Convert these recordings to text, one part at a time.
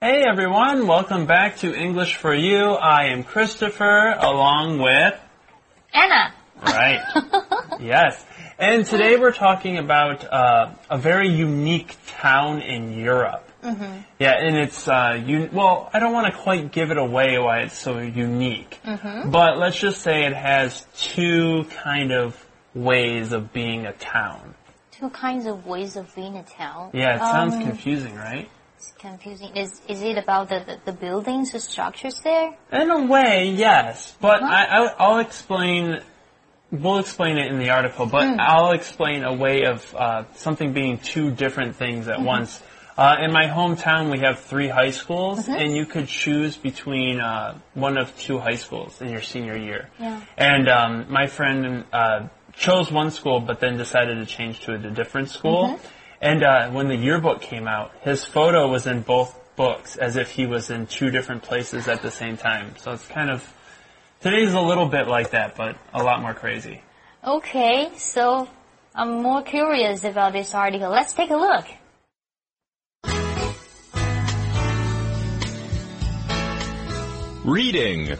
Hey everyone, welcome back to English for You. I am Christopher along with Anna. Right. Yes. And today we're talking about a very unique town in Europe. Mm-hmm. Yeah, and it's well, I don't want to quite give it away why it's so unique. Mm-hmm. But let's just say it has two kind of ways of being a town. Two kinds of ways of being a town. Yeah, it sounds confusing, right? It's confusing. Is it about the buildings, the structures there? In a way, yes. But I'll explain. We'll explain it in the article, but I'll explain a way of something being two different things at once. In my hometown, we have 3 high schools, and you could choose between one of 2 high schools in your senior year. Yeah. And my friend chose one school, but then decided to change to a different school. And when the yearbook came out, his photo was in both books, as if he was in 2 different places at the same time. So it's kind of... Today's a little bit like that, but a lot more crazy. Okay, so I'm more curious about this article. Let's take a look. Reading.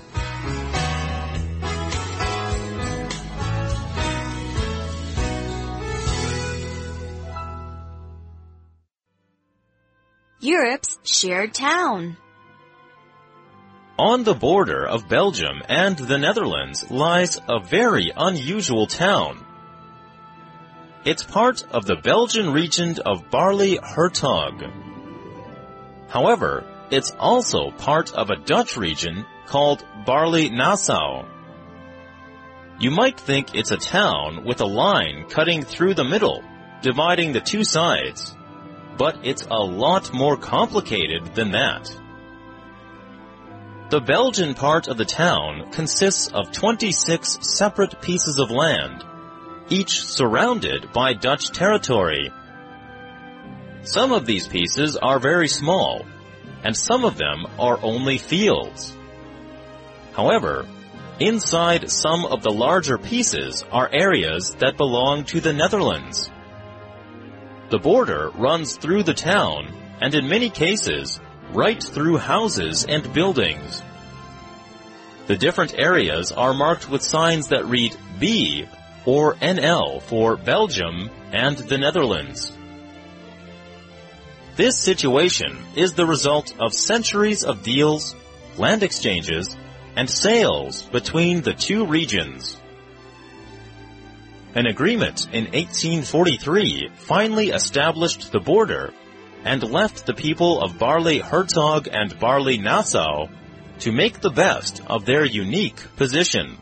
Europe's shared town. On the border of Belgium and the Netherlands lies a very unusual town. It's part of the Belgian region of Baarle-Hertog. However, it's also part of a Dutch region called Baarle-Nassau. You might think it's a town with a line cutting through the middle, dividing the 2 sides, but it's a lot more complicated than that. The Belgian part of the town consists of 26 separate pieces of land, each surrounded by Dutch territory. Some of these pieces are very small, and some of them are only fields. However, inside some of the larger pieces are areas that belong to the Netherlands. The border runs through the town, and in many cases, right through houses and buildings. The different areas are marked with signs that read B or NL for Belgium and the Netherlands. This situation is the result of centuries of deals, land exchanges, and sales between the 2 regions. An agreement in 1843 finally established the border and left the people of Baarle-Hertog and Baarle-Nassau to make the best of their unique position.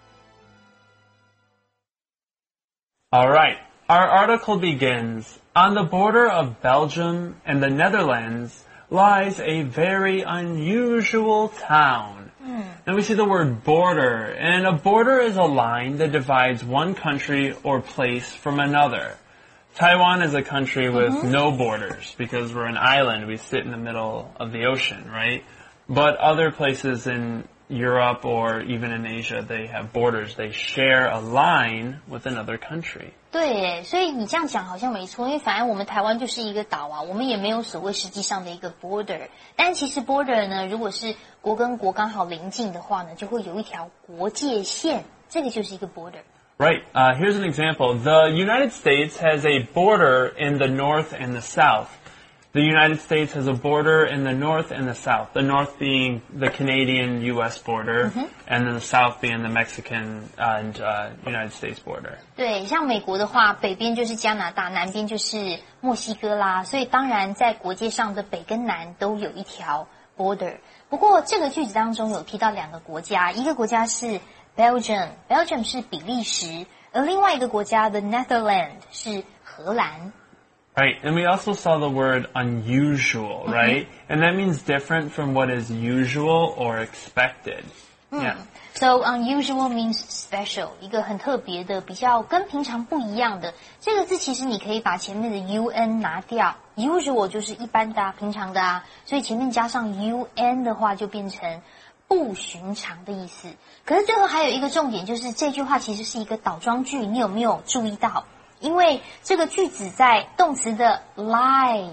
All right. Our article begins, on the border of Belgium and the Netherlands lies a very unusual town. And we see the word border, and a border is a line that divides one country or place from another. Taiwan is a country with no borders because we're an island. We sit in the middle of the ocean, right? But other places in Europe or even in Asia, they have borders. They share a line with another country. 对，所以你这样讲好像没错，因为反正我们台湾就是一个岛啊，我们也没有所谓实际上的一个 border。但其实 border 呢，如果是国跟国刚好邻近的话呢，就会有一条国界线，这个就是一个 border。 Right. Here's an example. The United States has a border in the north and the south. The United States has a border in the north and the south. The north being the Canadian-U.S. border, and then the south being the Mexican and United States border. 对，像美国的话，北边就是加拿大，南边就是墨西哥啦，所以当然在国界上的北跟南都有一条 border。不过这个句子当中有提到2个国家，一个国家是Belgium 是比利时，而另外一个国家 the Netherlands 是荷兰。 Right, and we also saw the word unusual, right? And that means different from what is usual or expected. Yeah. So unusual means special, 一个很特别的，比较跟平常不一样的。这个字其实你可以把前面的 un 拿掉 ，usual 就是一般的啊，平常的啊，所以前面加上 un 的话就变成不寻常的意思。可是最后还有一个重点，就是这句话其实是一个倒装句，你有没有注意到？因为这个句子在动词的 lie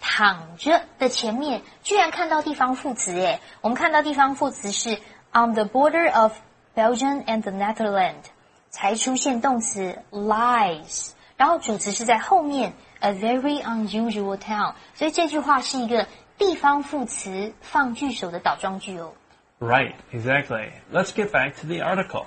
躺着的前面居然看到地方副词耶，我们看到地方副词是 on the border of Belgium and the Netherlands， 才出现动词 lies， 然后主词是在后面 a very unusual town， 所以这句话是一个地方副词放句首的倒装句哦。 Right, exactly. Let's get back to the article.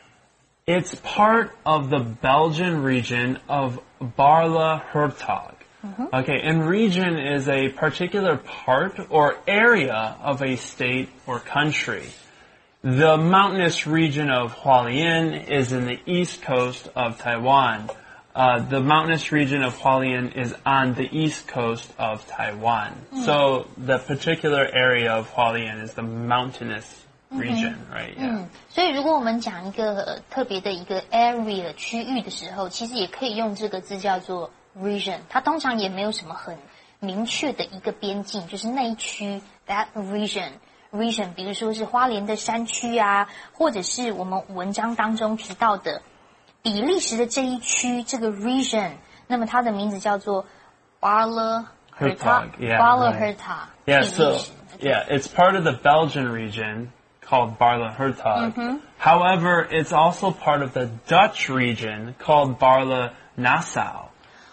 It's part of the Belgian region of Barle-Hertog. Okay, and region is a particular part or area of a state or country. The mountainous region of Hualien is in the east coast of Taiwan. The mountainous region of Hualien is on the east coast of Taiwan. So the particular area of Hualien is the mountainous region, right? Yeah. 所以如果我们讲一个特别的一个 area 区域的时候，其实也可以用这个字叫做 region， 它通常也没有什么很明确的一个边境，就是那一区 that region， 比如说是花莲的山区啊，或者是我们文章当中提到的比利时的这一区，这个 region， 那么它的名字叫做 Barle-Hertog， Barle-Hertog。 Yeah, so yeah, it's part of the Belgian region called Barle-Hertog. However, it's also part of the Dutch region called Barle-Nassau.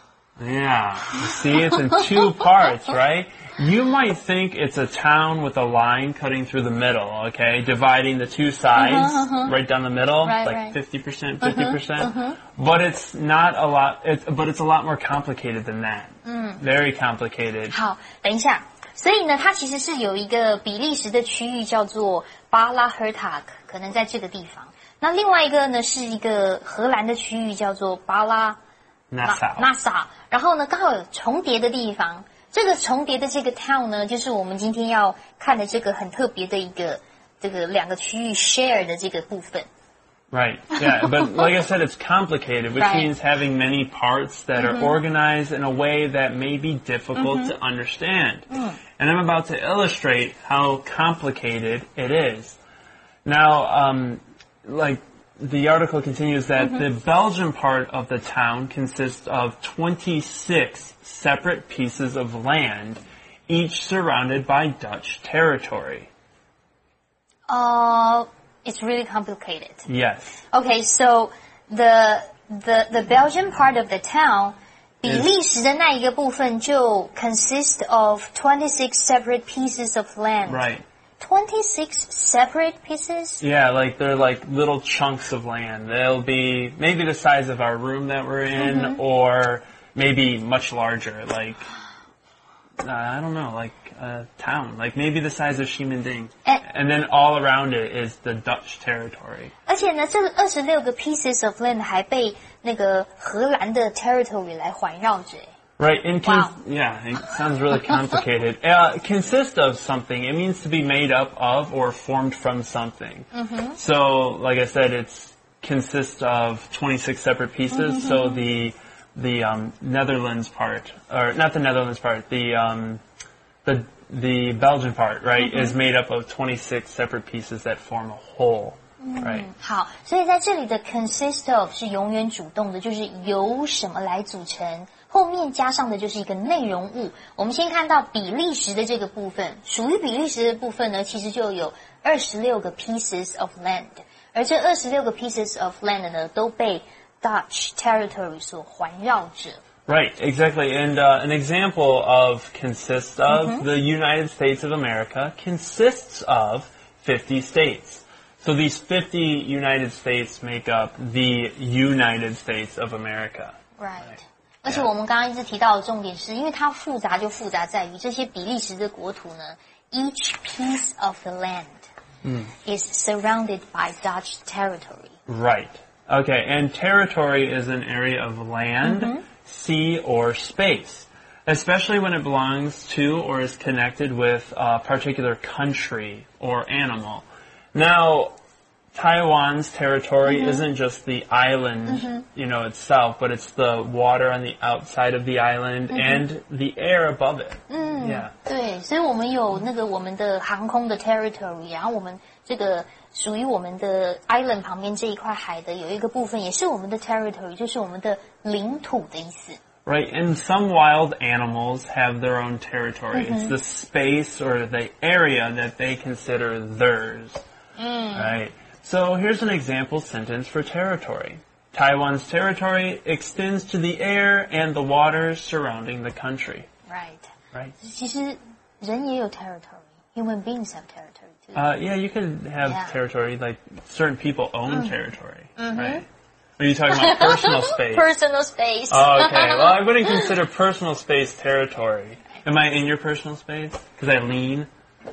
Yeah, you see, it's in two parts, right? You might think it's a town with a line cutting through the middle, okay, dividing the two sides right down the middle, like 50%, 50%. But it's not a lot, but it's a lot more complicated than that. Very complicated. 好，等一下。所以呢，它其实是有一个比利时的区域叫做巴拉赫塔克，可能在这个地方。那另外一个呢，是一个荷兰的区域叫做巴拉Nassau，然后呢，刚好有重叠的地方。这个重叠的这个 town 呢，就是我们今天要看的这个很特别的一个这个两个区域 share 的这个部分。 Right, yeah, but like I said, it's complicated, which means having many parts that are organized in a way that may be difficult to understand. And I'm about to illustrate how complicated it is. Now, like the article continues that the Belgian part of the town consists of 26 separate pieces of land, each surrounded by Dutch territory. It's really complicated. Yes. Okay, so the Belgian part of the town, 比利时的那一个部分就 consist of 26 separate pieces of land. Right. 26 separate pieces? Yeah, like they're like little chunks of land. They'll be maybe the size of our room that we're in, or maybe much larger, like I don't know, like a town, like maybe the size of Ximending. And then all around it is the Dutch territory. 而且呢，这个26个 pieces of land 还被那个荷兰的 territory 来环绕着。 Right, and yeah, it sounds really complicated. Consist of something, it means to be made up of or formed from something. So, like I said, it's consists of 26 separate pieces. So the Netherlands part, or not the Netherlands part, the Belgian part, right, is made up of 26 separate pieces that form a whole. Right. 好，所以在这里的 consist of 是永远主动的，就是由什么来组成，后面加上的就是一个内容物。我们先看到比利时的这个部分，属于比利时的部分呢，其实就有26个 pieces of land， 而这26个 pieces of land 呢，都被 Dutch territory 所环绕着。 Right, exactly. And an example of consists of, the United States of America consists of 50 states. So these 50 United States make up the United States of America. Right. 而且我们刚刚一直提到的重点是，因为它复杂就复杂在于这些比利时的国土呢 ，each piece of the land is surrounded by Dutch territory. Right. Okay, and territory is an area of land, sea, or space, especially when it belongs to or is connected with a particular country or animal. Now, Taiwan's territory isn't just the island, itself, but it's the water on the outside of the island and the air above it. Yeah. 对，所以我们有那个我们的航空的 territory， 然后我们这个属于我们的 island 旁边这一块海的有一个部分也是我们的 territory， 就是我们的领土的意思。 Right, and some wild animals have their own territory. It's the space or the area that they consider theirs. Right. So here's an example sentence for territory. Taiwan's territory extends to the air and the waters surrounding the country. Right. Right. 其实人也有 territory. Human beings have territory too. Yeah, you can have Yeah. territory, like certain people own territory. Right. Are you talking about personal space? Personal space. Oh, okay. Well, I wouldn't consider personal space territory. Am I in your personal space? Because I lean?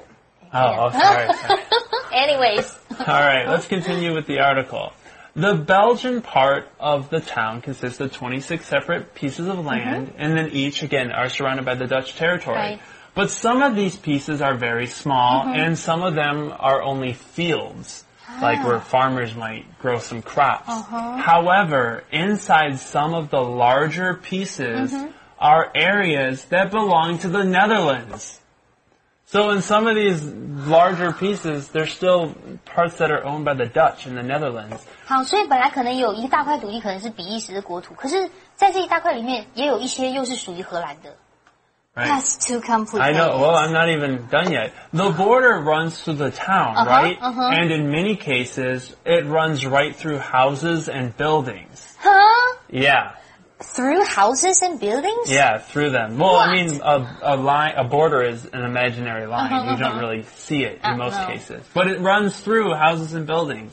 Oh, sorry. Anyways. All right, let's continue with the article. The Belgian part of the town consists of 26 separate pieces of land, and then each, again, are surrounded by the Dutch territory. Right. But some of these pieces are very small, and some of them are only fields, like where farmers might grow some crops. However, inside some of the larger pieces are areas that belong to the Netherlands. So in some of these larger pieces, there's still parts that are owned by the Dutch in the Netherlands. 好，所以本来可能有一大块土地可能是比利时的国土，可是在这一大块里面也有一些又是属于荷兰的。 Right? That's too complicated. I know. Well, I'm not even done yet. The border runs through the town, right? And in many cases, it runs right through houses and buildings. Huh? Yeah. Through houses and buildings? Yeah, through them. Well, What? I mean, a border is an imaginary line. You don't really see it in most no. cases. But it runs through houses and buildings.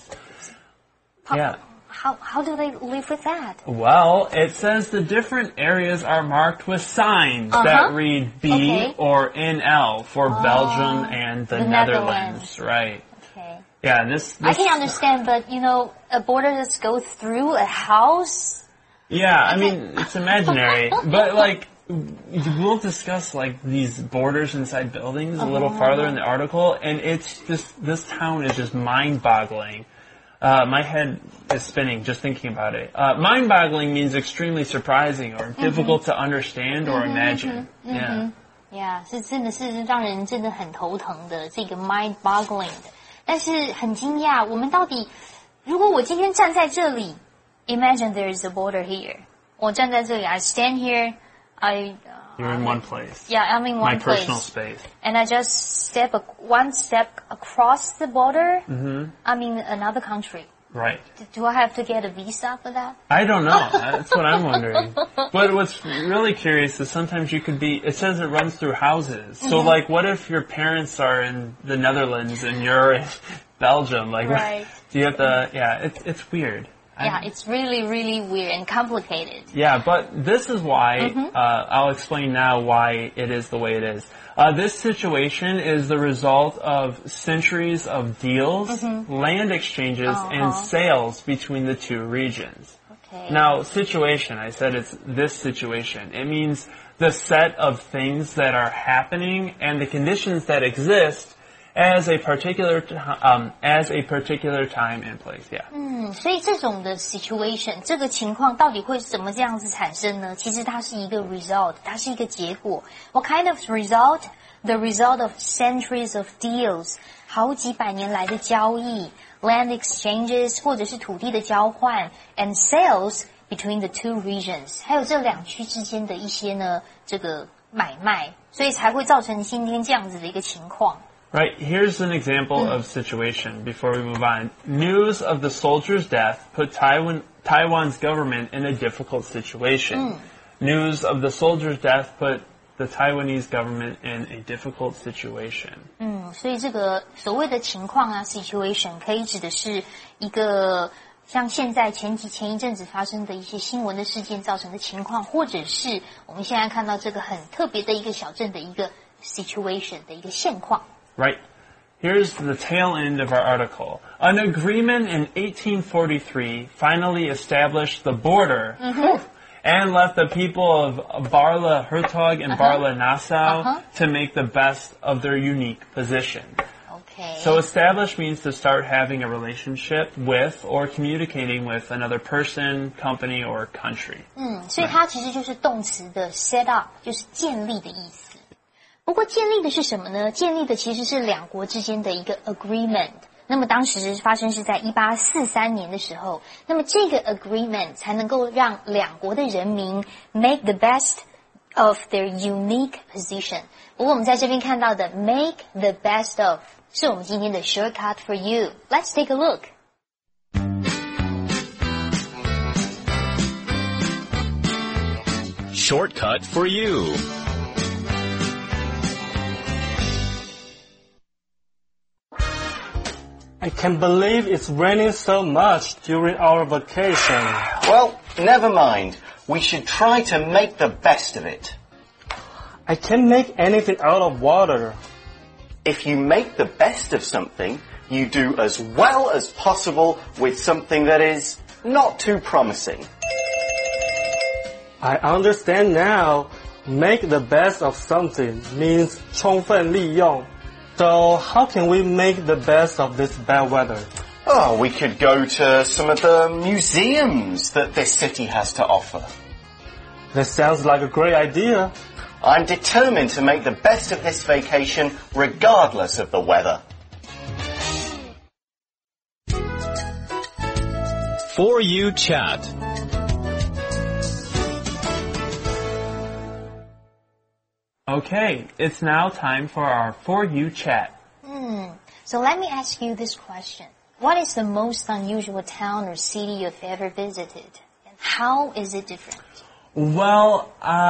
Yeah. How do they live with that? Well, it says the different areas are marked with signs that read B Okay. or NL for Belgium and the Netherlands. Netherlands. Right. Okay. Yeah, and this I can understand, but a border that goes through a house? Yeah, I mean, it's imaginary, but like, we'll discuss like these borders inside buildings a little farther in the article, and it's just, this town is just mind-boggling. My head is spinning just thinking about it. Mind-boggling means extremely surprising or difficult to understand or imagine. Yeah. Yeah, 是真的是让人真的很头疼的这个 mind-boggling 的，但是很惊讶，我们到底如果我今天站在这里 ，imagine there is a border here， 我站在这里 ，I stand here, You're in one place. Yeah, I'm in one My place. personal space. And I just one step across the border. I'm in another country. Right. Do I have to get a visa for that? I don't know. That's what I'm wondering. But what's really curious is sometimes you could be, it says it runs through houses. So like, what if your parents are in the Netherlands and you're in Belgium? Like, Right. do you have to, yeah, it's weird. Yeah, it's really, really weird and complicated. Yeah, but this is why, I'll explain now why it is the way it is. This situation is the result of centuries of deals, land exchanges, and sales between the two regions. Okay. Now, situation, I said it's this situation. It means the set of things that are happening and the conditions that exist as a particular time and place. Yeah. 所以这种的 situation， 这个情况到底会怎么这样子产生呢？其实它是一个 result， 它是一个结果。What kind of result? The result of centuries of deals， 好几百年来的交易 ，land exchanges 或者是土地的交换 ，and sales between the two regions， 还有这两区之间的一些呢这个买卖，所以才会造成今天这样子的一个情况。 Right, here's an example of situation before we move on. News of the soldier's death put Taiwan's government in a difficult situation. News of the soldier's death put the Taiwanese government in a difficult situation. 所以这个所谓的情况啊 situation 可以指的是一个像现在前一阵子发生的一些新闻的事件造成的情况，或者是我们现在看到这个很特别的一个小镇的一个 situation 的一个现况。 Right. Here's the tail end of our article. An agreement in 1843 finally established the border and left the people of Barle-Hertog and Barle-Nassau to make the best of their unique position. Okay. So establish means to start having a relationship with or communicating with another person, company, or country. 所以它其实就是动词的 set up， 就是建立的意思。不过建立的是什么呢？建立的其实是两国之间的一个 agreement。 那么当时发生是在1843年的时候，那么这个 agreement 才能够让两国的人民 make the best of their unique position。不过我们在这边看到的 make the best of 是我们今天的 shortcut for you。Let's take a look. Shortcut for you. I can't believe it's raining so much during our vacation. Well, never mind. We should try to make the best of it. I can't make anything out of water. If you make the best of something, you do as well as possible with something that is not too promising. I understand now. Make the best of something means 充分利用. So how can we make the best of this bad weather? Oh, we could go to some of the museums that this city has to offer. That sounds like a great idea. I'm determined to make the best of this vacation regardless of the weather. For You Chat. Okay, it's now time for our For You chat. So let me ask you this question. What is the most unusual town or city you've ever visited? And how is it different? Well,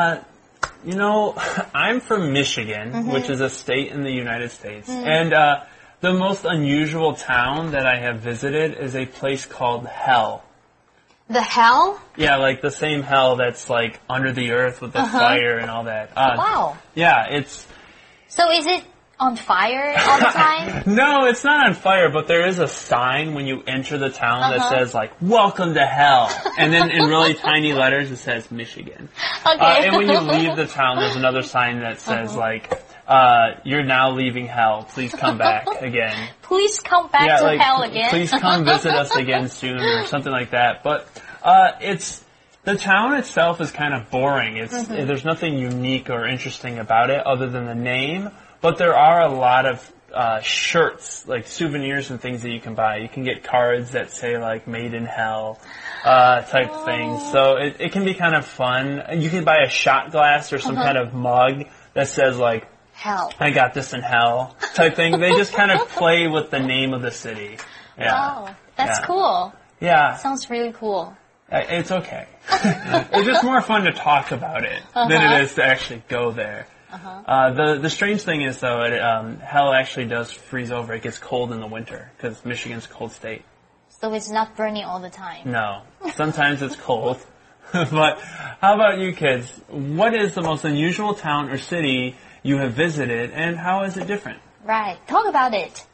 I'm from Michigan, which is a state in the United States. And the most unusual town that I have visited is a place called Hell. The hell? Yeah, like the same hell that's like under the earth with the fire and all that. Wow. Yeah, it's... So is it on fire all the time? No, it's not on fire, but there is a sign when you enter the town that says like, welcome to hell. And then in really tiny letters it says Michigan. Okay. And when you leave the town, there's another sign that says like, you're now leaving hell. Please come back again. Please come back to hell again. Please come visit us again soon or something like that. But, the town itself is kind of boring. There's nothing unique or interesting about it other than the name. But there are a lot of shirts, like souvenirs and things that you can buy. You can get cards that say like "Made in Hell" type things. So it can be kind of fun. You can buy a shot glass or some kind of mug that says like Hell. "I got this in hell" type thing. They just kind of play with the name of the city. Yeah. Wow, that's cool. Yeah. Sounds really cool. It's okay. It's just more fun to talk about it than it is to actually go there. The strange thing is, though, hell actually does freeze over. It gets cold in the winter because Michigan's a cold state. So it's not burning all the time. No. Sometimes it's cold. But how about you kids? What is the most unusual town or city you have visited, and how is it different? Right. Talk about it.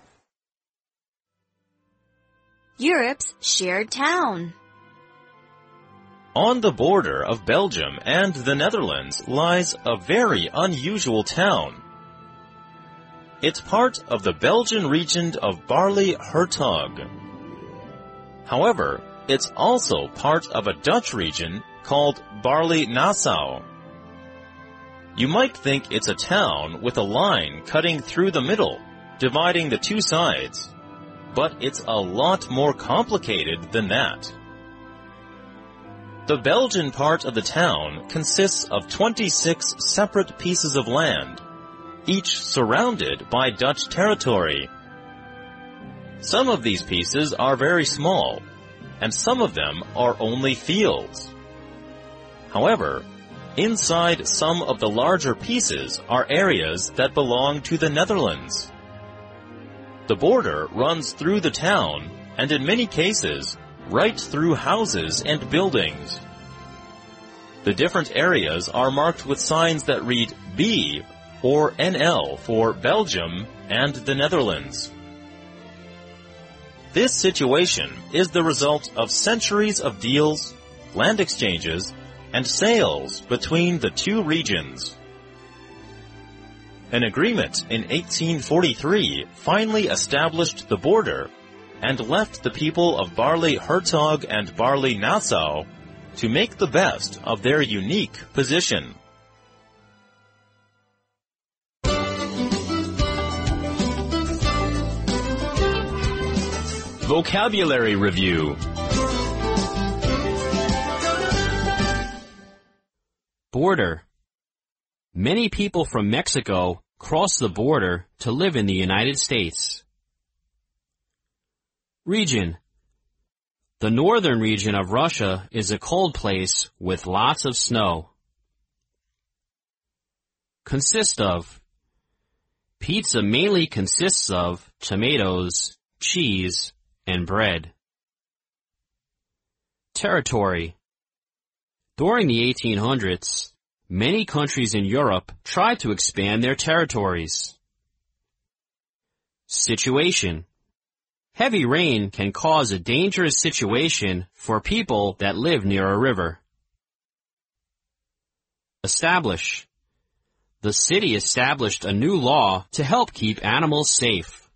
Europe's shared town. On the border of Belgium and the Netherlands lies a very unusual town. It's part of the Belgian region of Baarle-Hertog. However, it's also part of a Dutch region called Baarle-Nassau. You might think it's a town with a line cutting through the middle, dividing the two sides, but it's a lot more complicated than that. The Belgian part of the town consists of 26 separate pieces of land, each surrounded by Dutch territory. Some of these pieces are very small, and some of them are only fields. However, inside some of the larger pieces are areas that belong to the Netherlands. The border runs through the town, and in many cases, right through houses and buildings. The different areas are marked with signs that read B or NL for Belgium and the Netherlands. This situation is the result of centuries of deals, land exchanges, and sales between the two regions. An agreement in 1843 finally established the border and left the people of Baarle-Hertog and Baarle-Nassau to make the best of their unique position. Vocabulary Review. Border. Many people from Mexico cross the border to live in the United States. Region. The northern region of Russia is a cold place with lots of snow. Consist of. Pizza mainly consists of tomatoes, cheese, and bread. Territory. During the 1800s, many countries in Europe tried to expand their territories. Situation. Heavy rain can cause a dangerous situation for people that live near a river. Establish. The city established a new law to help keep animals safe.